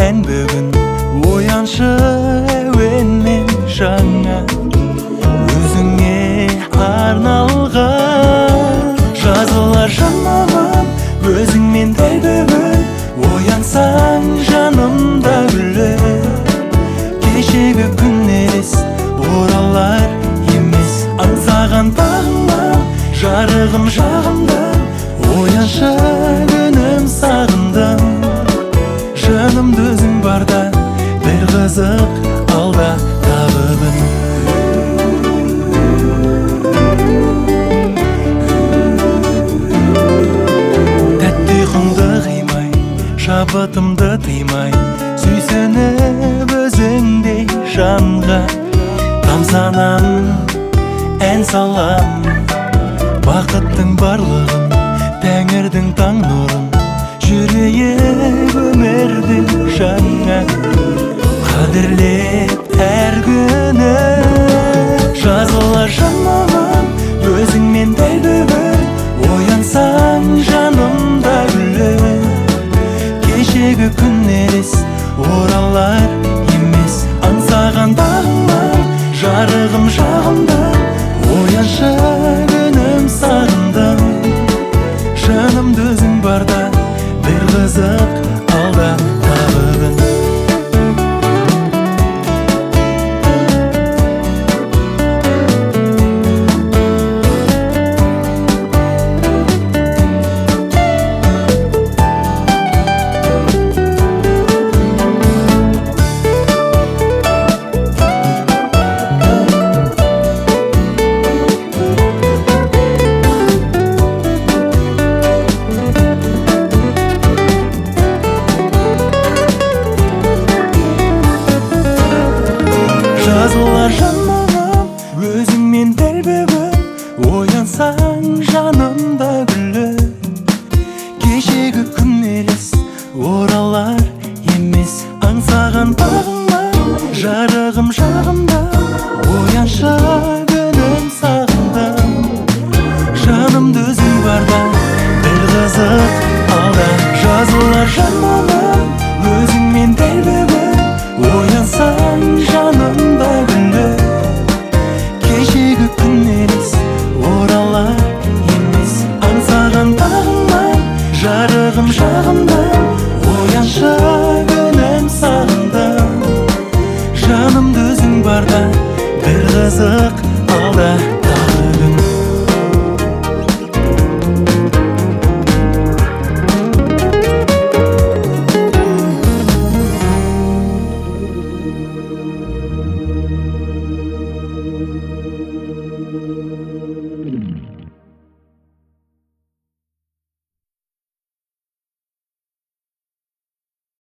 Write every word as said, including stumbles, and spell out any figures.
мен бүгін ояншы әуенмен жаңа өзіңе арналған жазылар жанымым өзіңмен дәл бүгін оянсаң жанымда гүлі кешегі күн елес оралар емес аңсаған бағыңнан жарығым жағымдан ояншы күнім сағындым жанымда өзің барда бір қызық алда табыбын тәтті ұйқыңды қимай шабытымды тыймай сүйсініп өзіңдей жанға тамсанам ән салам бақыттың барлығын тәңірдің таң нұрын жүрейік өмірді жаңа қадірлеп әр күні жазылар жанымым өзіңмен дәл бүгін оянсаң жанымда гүлі кешегі күн елес оралар емес аңсаған бағыңнан жарығым жағымда ояншы күнім сағындым жанымда өзің барда бір қызық